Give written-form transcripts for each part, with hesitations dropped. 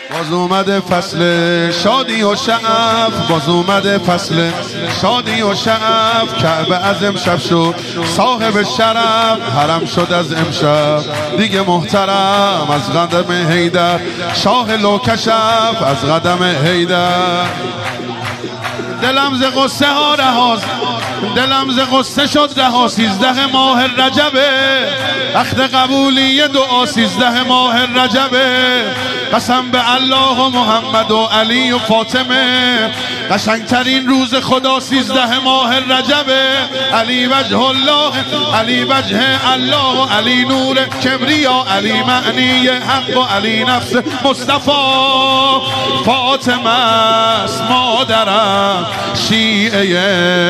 باز اومده فصل شادی و شعف، باز اومده فصل شادی و شعف. کعبه از امشب شد صاحب شرف، حرم شد از امشب دیگه محترم. از قدم حیدر شاه لوکشف، از قدم حیدر. دلم ز غصه ها رهاست، دلم ز غصه شد رها. 13 ماه رجبه، وقت قبولی دعا. 13 ماه رجبه، قسم به الله و محمد و علی و فاطمه. قشنگترین روز خدا 13 ماه رجبه. علی وجه الله، علی وجه الله و علی نور کبریا. علی معنی حق و علی نفس مصطفی. فاطمه است مادرم، شیعه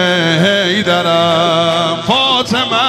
حیدرم. فاطمه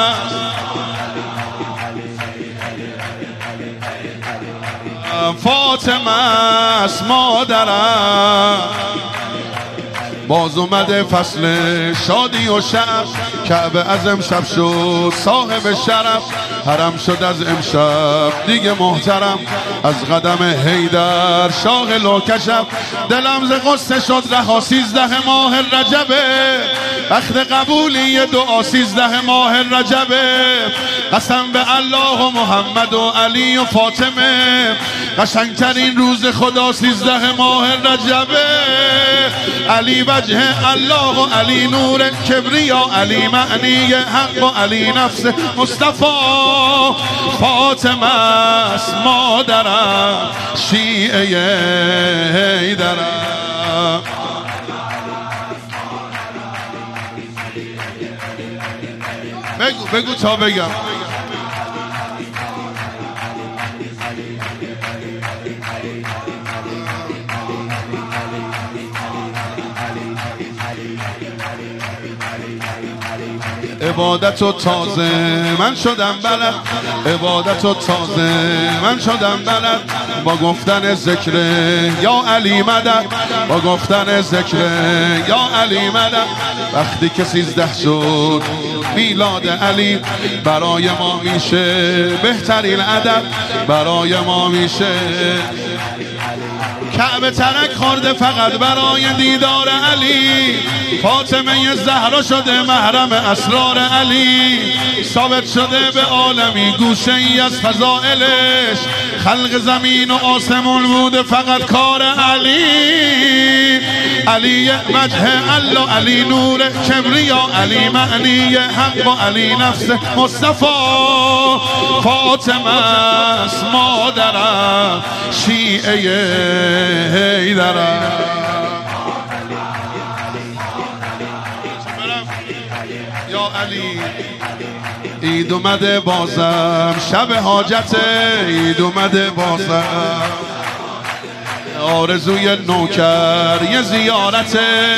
فاطمه است مادرم. باز اومده فصل شادی و شب، کعبه از امشب شد صاحب شرف. حرم شد از امشب دیگه محترم، از قدم حیدر شاه لوکشف. دلم ز غصه شد رها. 13 ماه رجبه، وقت قبولی دعا. 13 ماه رجبه، قسم به الله و محمد و علی و فاطمه. قشنگترین روز خدا 13 ماه رجبه. علی وجه الله و علی نور کبریا. علی معنی حق و علی نفس مصطفی. فاطمه است مادرم، شیعه حیدرم. بگو تا بگم. عبادت و تازه من شدم بلد، عبادت و تازه من شدم بلد. با گفتن ذکر یا علی مدد، با گفتن ذکر یا علی مدد. وقتی که 13 شد میلاد علی، برای ما میشه بهترین عدد، برای ما میشه. کعبه ترک خورده فقط برای دیدار علی. فاطمه زهرا شده محرم اسرار علی. ثابت شده به عالمی گوشه ای از فضائلش. خلق زمین و آسمون بوده فقط کار علی. علی وجه الله، علی نور کبریا. علی معنی حق و علی نفس مصطفی. فاطمه است مادرم، شیعه حیدرم. یا علی عید اومده بازم، شب حاجت عید اومده بازم. آرزوی نوکر یه زیارته،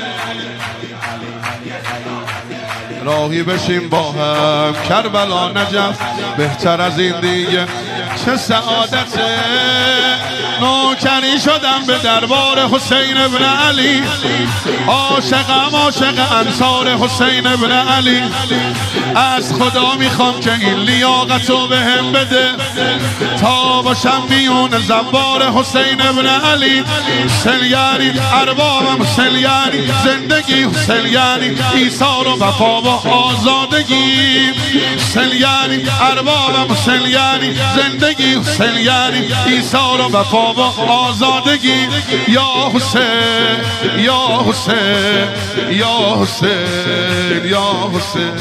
راهی بشیم با هم کربلا نجف. بهتر از این دیگه چه سعادته. نوکری شدم به دربار حسین ابن علی. عاشقم عاشق انصار حسین ابن علی. از خدا میخوام که این لیاقتو بهم بده، تا باشم میون زبار حسین ابن علی. حسین یعنی اربابم، حسین یعنی زندگی، حسین یعنی ایثار و وفا و آزادگی. حسین یعنی اربابم، حسین یعنی زندگی، حسین یعنی ایثار و وفا و آزادگی. یا حسین یا حسین یا حسین یا حسین.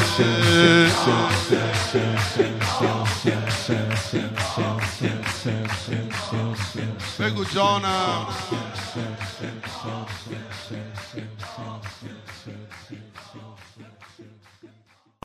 بگو جانم.